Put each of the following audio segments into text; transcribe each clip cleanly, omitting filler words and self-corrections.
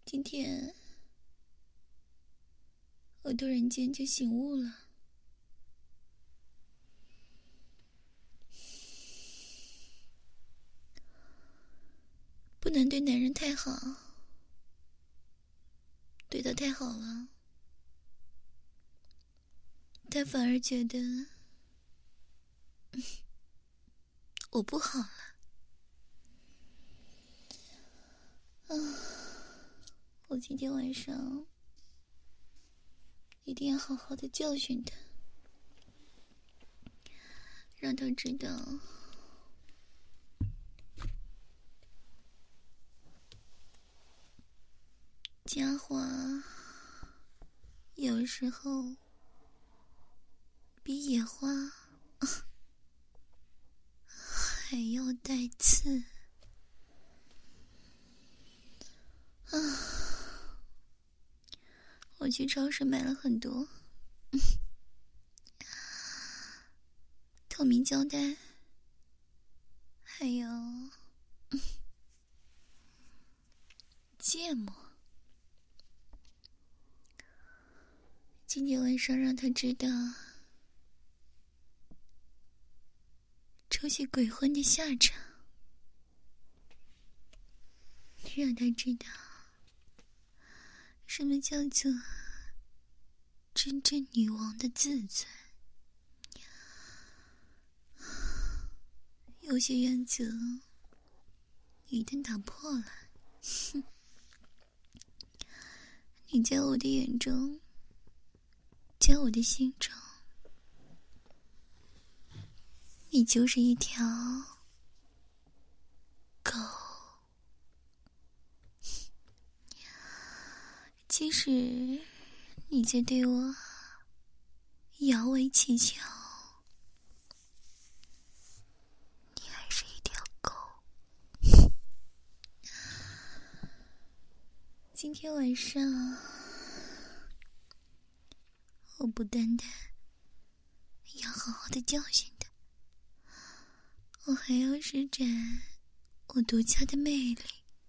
今天我突然间就醒悟了，不能对男人太好，对他太好了，他反而觉得我不好了。我今天晚上一定要好好的教训他，让他知道家伙有时候比野花还要带刺啊！我去超市买了很多透明胶带，还有芥末。今天晚上让他知道抽血鬼魂的下场，让他知道什么叫做真正女王的自尊。有些原则一旦打破了，你在我的眼中，在我的心中，你就是一条狗。即使你在对我摇尾乞求，你还是一条狗。今天晚上我不单单要好好的教训他，我还要施展我独家的魅力。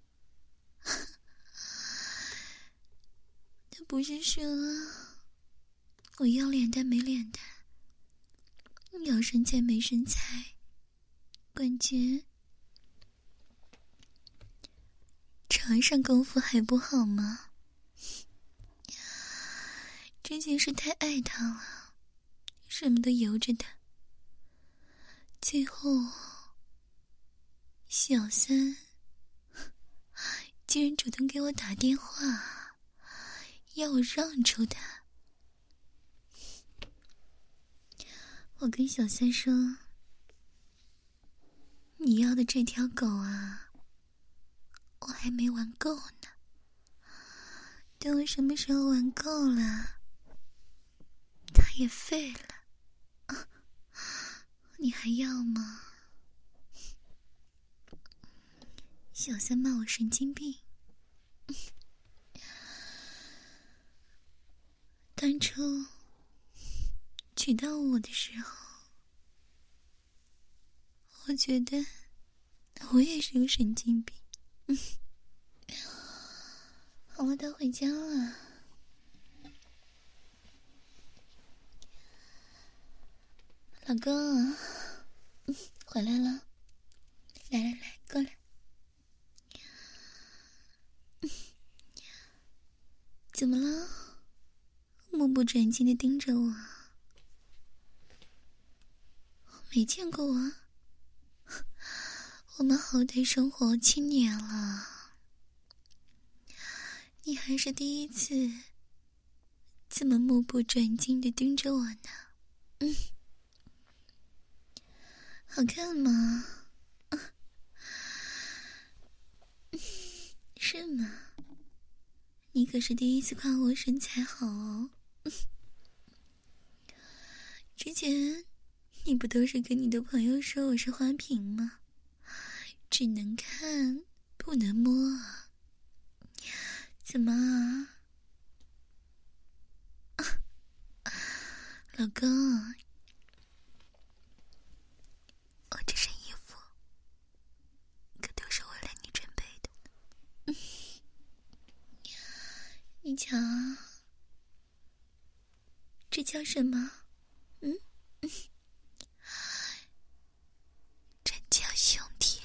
他不是说我要脸蛋没脸蛋，要身材没身材，关键床上功夫还不好吗？之前是太爱他了，什么都由着他，最后小三竟然主动给我打电话，要我让出他。我跟小三说，你要的这条狗啊，我还没玩够呢，等我什么时候玩够了，它也废了。你还要吗？小三骂我神经病。当初娶到我的时候，我觉得我也是个神经病。好了，他回家了。老公，回来了，来，过来。怎么了？目不转睛地盯着我，没见过我。我们好歹生活7年了，你还是第一次这么目不转睛地盯着我呢。好看吗？是吗？你可是第一次夸我身材好哦。之前你不都是跟你的朋友说我是花瓶吗？只能看不能摸啊。怎么啊？老公，我这身衣服可都是为了你准备的。 瞧，这叫什么？这叫胸贴。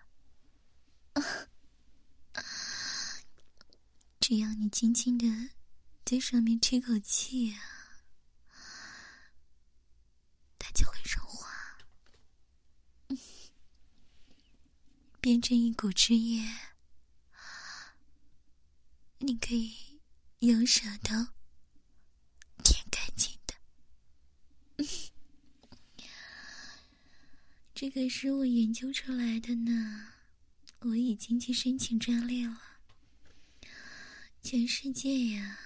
只要你轻轻的在上面吹口气啊，它就会融化，变成一股汁液。你可以用舌头舔干净的。这个是我研究出来的呢，我已经去申请专利了。全世界呀，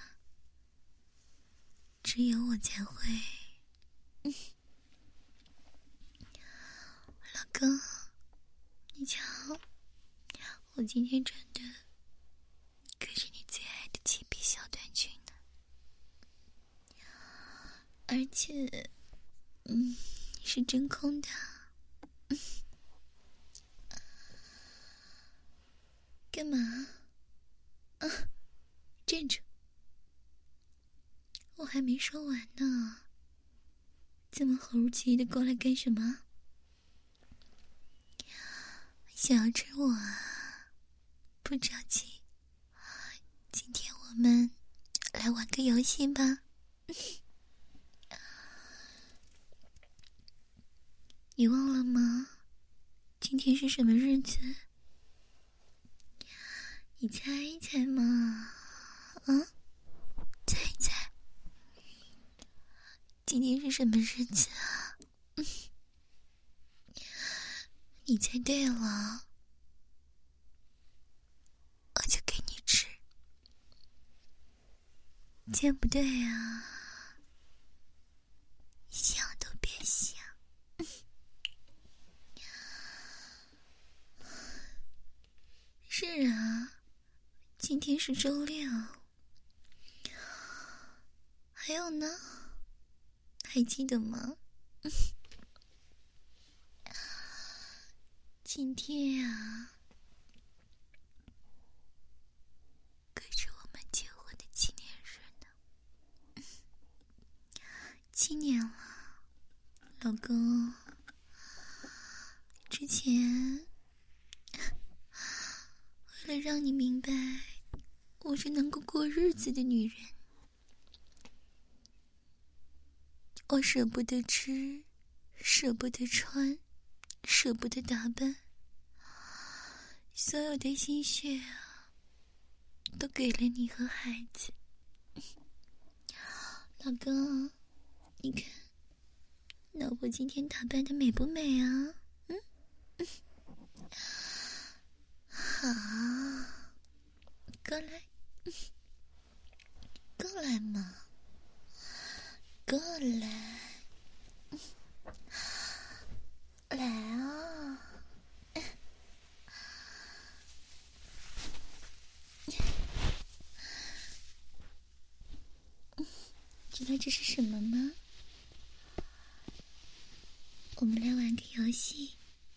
只有我才会。老公，你瞧，我今天穿的可是你最爱的漆皮小短裙呢，而且，是真空的。干嘛？站住！我还没说完呢，怎么猴急的过来干什么？想要吃我啊？不着急，今天我们来玩个游戏吧。你忘了吗？今天是什么日子？你猜一猜嘛，猜一猜，今天是什么日子啊？你猜对了，我就给你吃。猜不对啊，想都别想。是啊，今天是周六。还有呢？还记得吗？今天啊，可是我们结婚的纪念日呢。7年了，老公。之前为了让你明白我是能够过日子的女人，我舍不得吃，舍不得穿，舍不得打扮，所有的心血啊，都给了你和孩子。老公，你看老婆今天打扮的美不美啊？好，过来，过来嘛，过来，来啊！知道这是什么吗？我们来玩个游戏。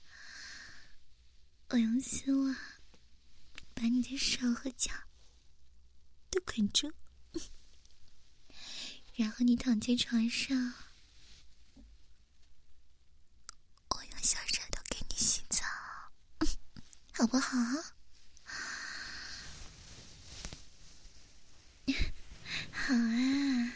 我用丝袜把你的手和脚都捆住，然后你躺在床上，我用小舌头给你洗澡，好不好？好啊，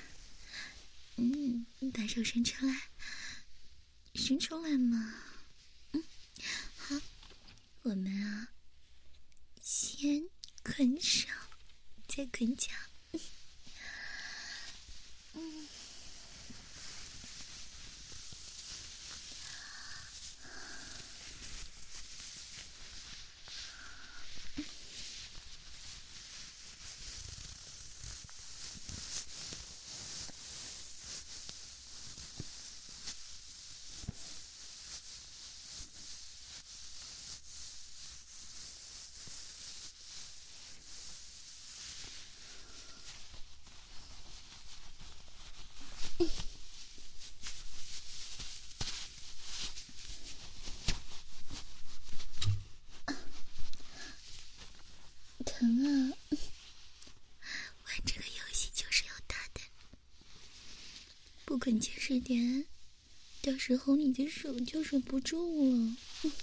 把手伸出来，伸出来嘛。好，我们啊，先捆手，再捆脚。疼啊！玩这个肯结实点，到时候你的手就忍不住了。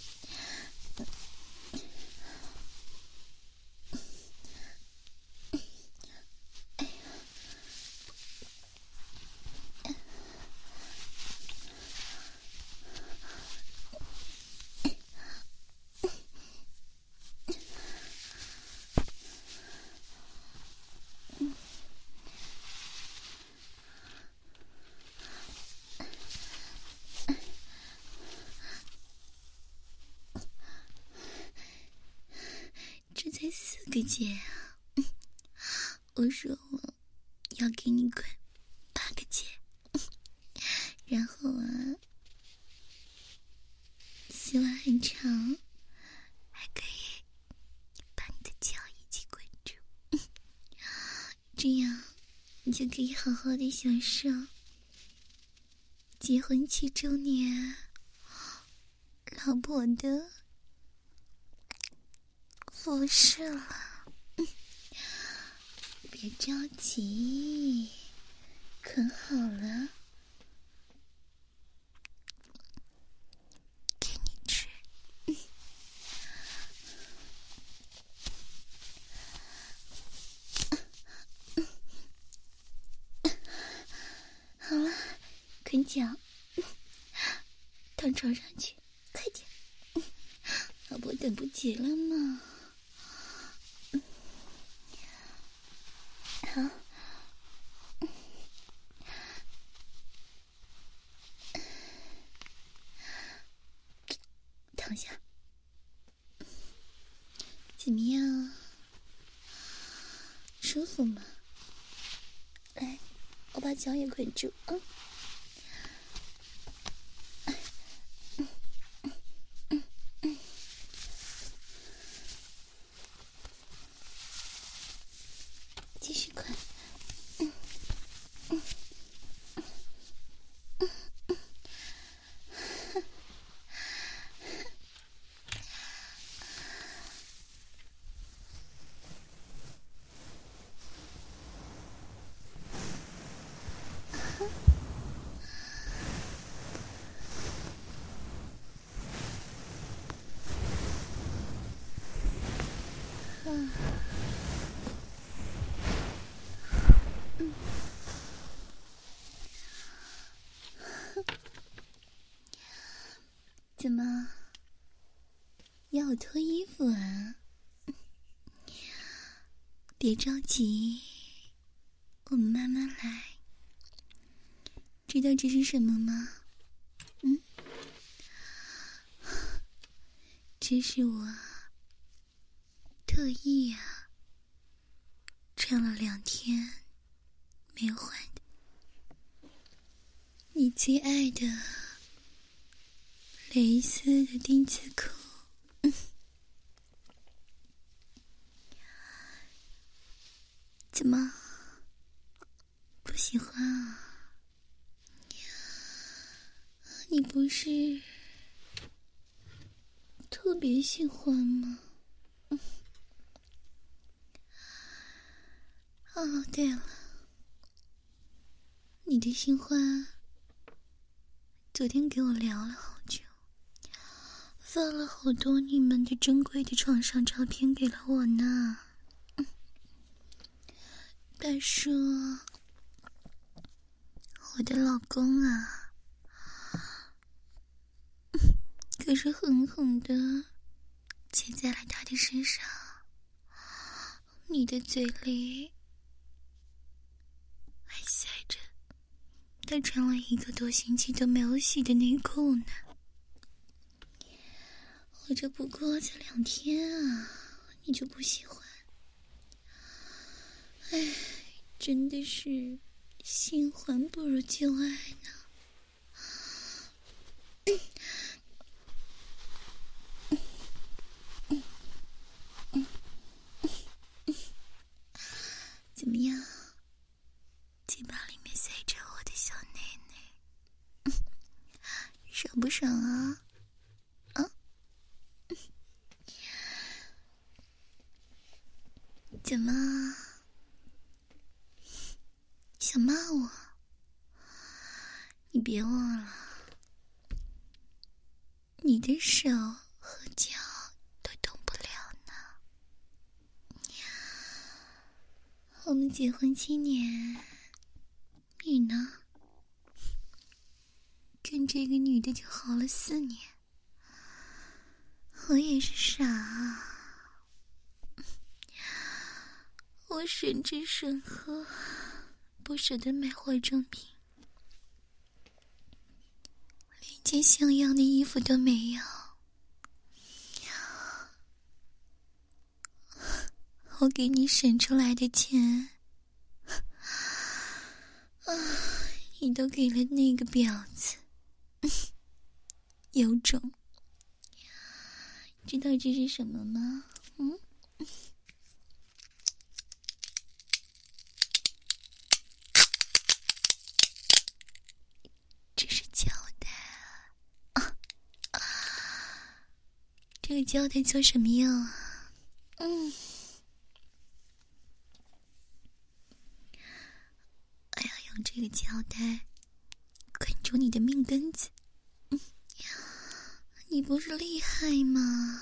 这才4个结啊！我说我要给你滚8个结，然后啊，洗碗很长，还可以把你的脚一起滚住，这样你就可以好好的享受结婚7周年老婆的服饰了。别着急，可好了，给你吃。好了，啃脚，躺床上去，快点，老婆等不及了嘛。好，躺下，怎么样？舒服吗？来，我把脚也捆住啊。继续捆。怎么要我脱衣服啊？别着急，我们慢慢来。知道这是什么吗？这是我特意穿了2天没有换的，你最爱的蕾丝的丁字裤。怎么不喜欢啊？你不是特别喜欢吗？哦，对了，你的新欢昨天给我聊了好久，发了好多你们的珍贵的床上照片给了我呢。他说我的老公啊，可是狠狠的骑在了他的身上，你的嘴里还塞着他穿了1个多星期都没有洗的内裤呢。我这不过才2天啊，你就不喜欢？哎，真的是新欢不如旧爱呢。怎么样？嘴巴里面塞着我的小内内，爽不爽啊？啊？怎么？想骂我？ 别忘了，你的手和脚都动不了呢。我们结婚7年，你呢？跟这个女的就好了4年。我也是傻啊，我省吃省喝，不舍得买化妆品，连件像样的衣服都没有。我给你省出来的钱，你都给了那个婊子。有种。知道这是什么吗？这是胶带啊！这个胶带做什么用啊？我要用这个胶带捆住你的命根子。你不是厉害吗？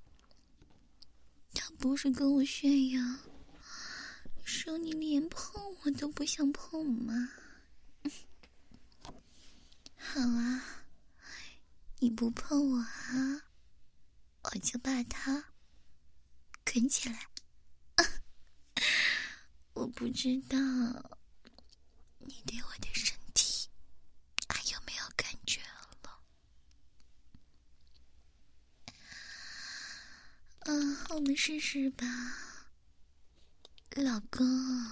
他不是跟我炫耀，说你连碰我都不想碰吗？好啊，你不碰我啊，我就把它捆起来。我不知道你对我的身体还有没有感觉了？我们试试吧，老公。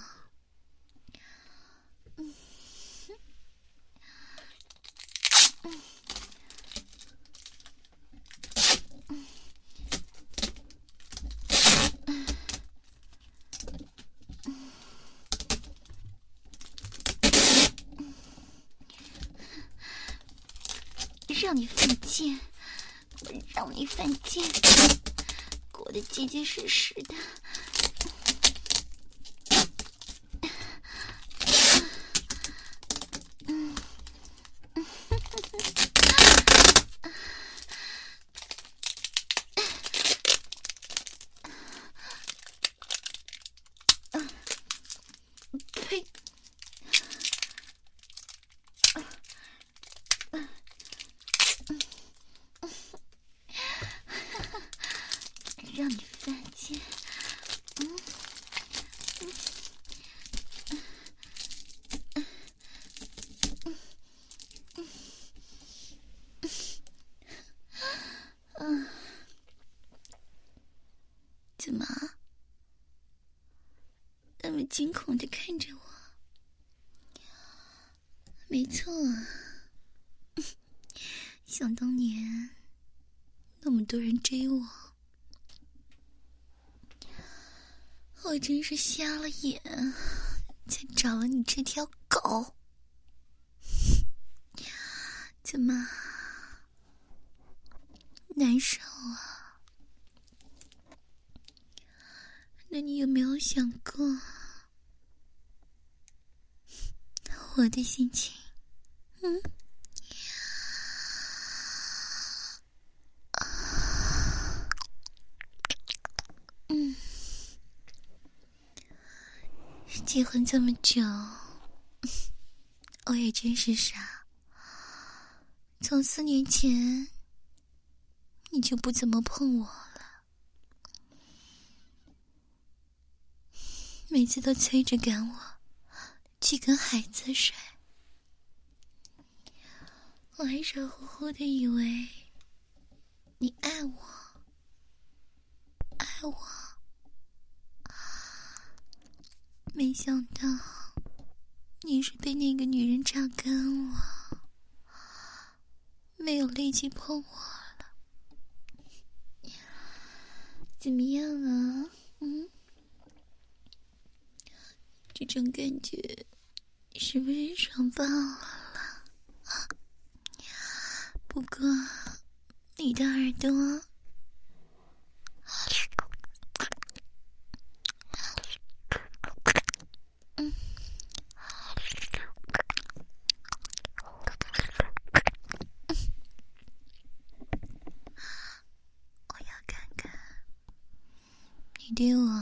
让你犯贱，我让你犯贱，裹得结结实实的。呸！让你犯贱，怎么那么惊恐地看着我？没错啊，想当年那么多人追我，我真是瞎了眼，才找了你这条狗。怎么难受啊？那你有没有想过我的心情？结婚这么久，我也真是傻。从4年前，你就不怎么碰我了，每次都催着赶我去跟孩子睡。我还傻乎乎的以为你爱我，爱我。没想到你是被那个女人榨干了，没有力气碰我了。怎么样啊？这种感觉是不是爽爆了？不过你的耳朵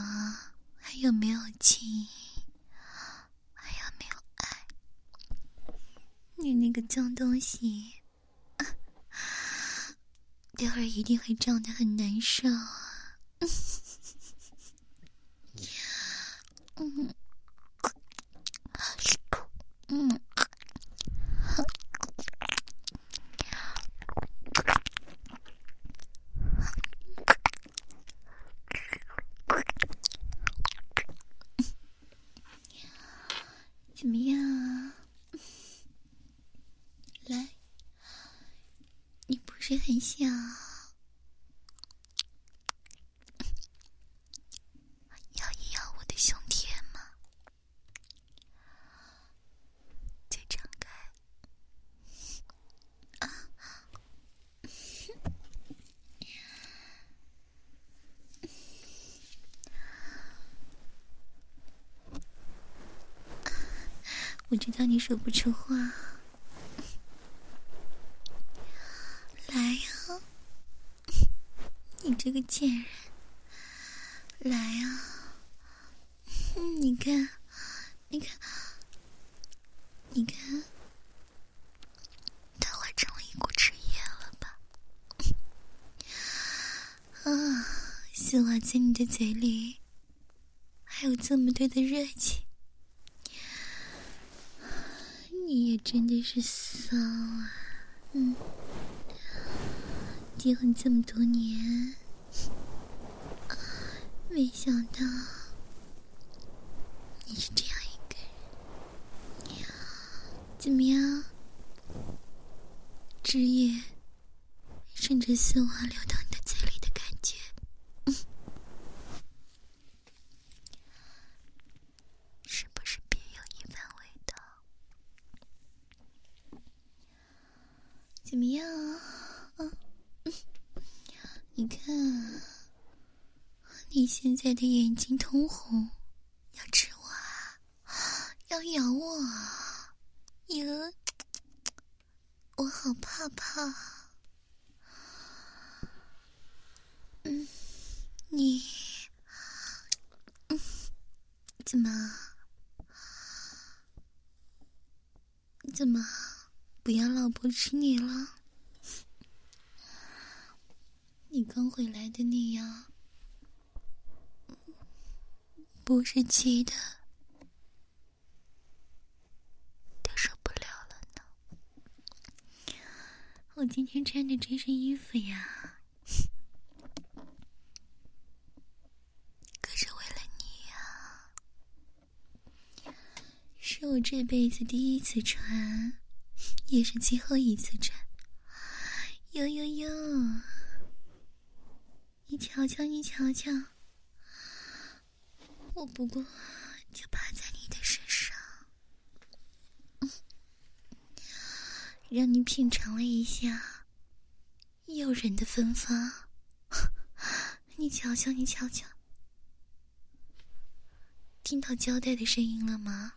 还有没有情，还有没有爱？你那个脏东西，待会儿一定会胀得很难受啊！怎么样啊？来，你不是很想摇一摇我的胸贴吗？再张开啊！我知道你说不出话，来呀，你这个贱人，来呀！你看，你看，你看，它化成了一股汁液了吧？啊，丝滑在你的嘴里，还有这么多的热情。你也真的是骚啊！结婚这么多年，没想到你是这样一个人。怎么样？汁液顺着丝滑流到你的嘴里的感觉，是不是别有一番味道？怎么样啊？你看，你现在的眼睛通红，要吃我啊？要咬我啊？哟，我好怕怕。你，怎么不要老婆吃你了？你刚回来的那样，不是气的都受不了了呢。我今天穿的这身衣服呀，可是为了你呀，是我这辈子第一次穿，也是最后一次穿。哟哟哟，你瞧瞧，你瞧瞧，我不过就趴在你的身上，让你品尝了一下诱人的芬芳。你瞧瞧，你瞧瞧，听到胶带的声音了吗？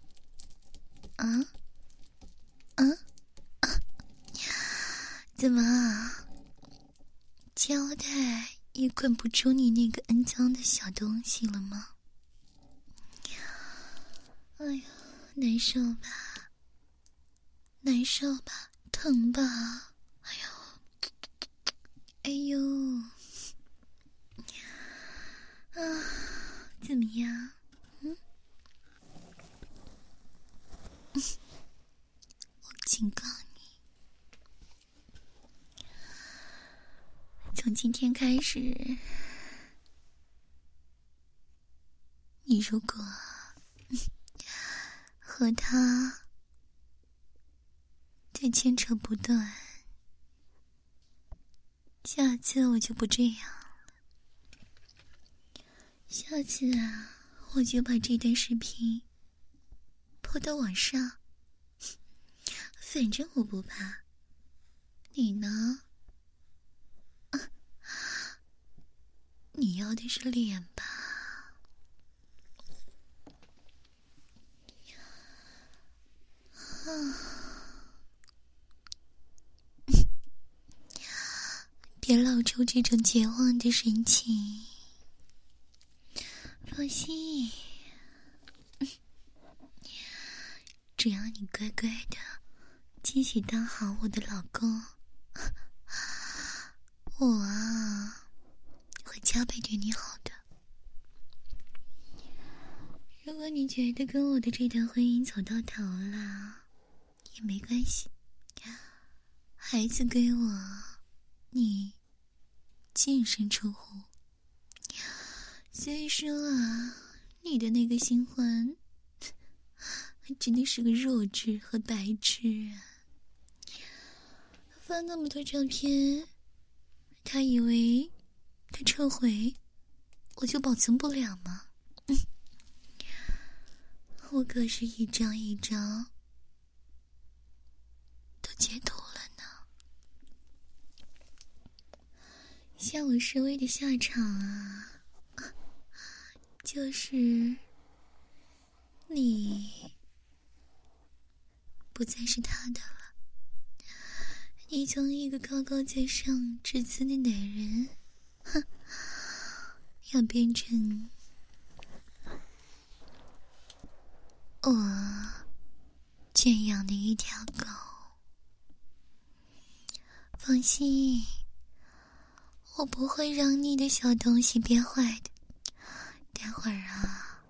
怎么啊？胶带也捆不住你那个肮脏的小东西了吗？哎呀，难受吧？难受吧？疼吧？哎呦，哎呦，啊，怎么样？我警告你，从今天开始，你如果和他再牵扯不断，下次我就不这样了。下次啊，我就把这段视频抛到网上，反正我不怕。你呢？你要的是脸吧？别露出这种绝望的神情， 放心，只要你乖乖的继续当好我的老公，我啊会加倍对你好的。如果你觉得跟我的这段婚姻走到头了也没关系，孩子归我，你净身出户。所以说啊，你的那个新欢真的是个弱智和白痴啊！发那么多照片，他以为他撤回我就保存不了吗？我可是一张一张都截图了呢。像我示威的下场啊，就是你不再是他的了。你从一个高高在上至尊的男人，要变成我圈养的一条狗。放心，我不会让你的小东西变坏的。待会儿啊，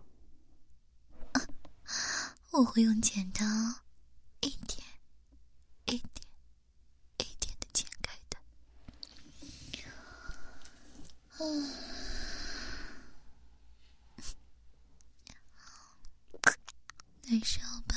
我会用剪刀一点一点一点的剪开的。难受吧？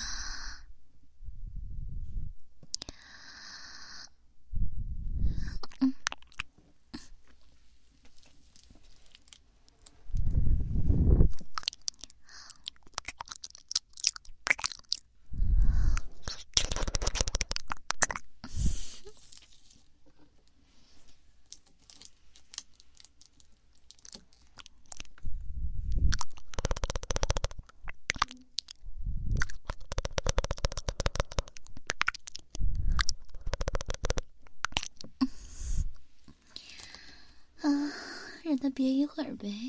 让他憋一会儿呗，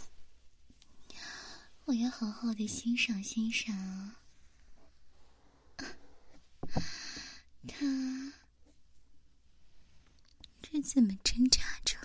我要好好的欣赏欣赏他是怎么挣扎着